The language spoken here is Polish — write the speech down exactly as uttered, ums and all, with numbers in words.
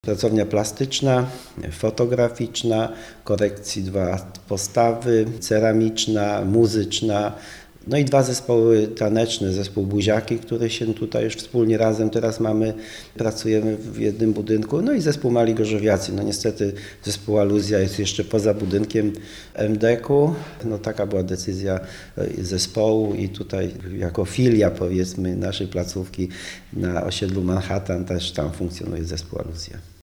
Pracownia plastyczna, fotograficzna, korekcji dwa postawy, ceramiczna, muzyczna, no i dwa zespoły taneczne, zespół Buziaki, który się tutaj już wspólnie razem teraz mamy, pracujemy w jednym budynku, no i zespół Mali Gorzowiacy. No niestety zespół Aluzja jest jeszcze poza budynkiem em de ka u, no taka była decyzja zespołu i tutaj jako filia powiedzmy naszej placówki na osiedlu Manhattan też tam funkcjonuje zespół Aluzja.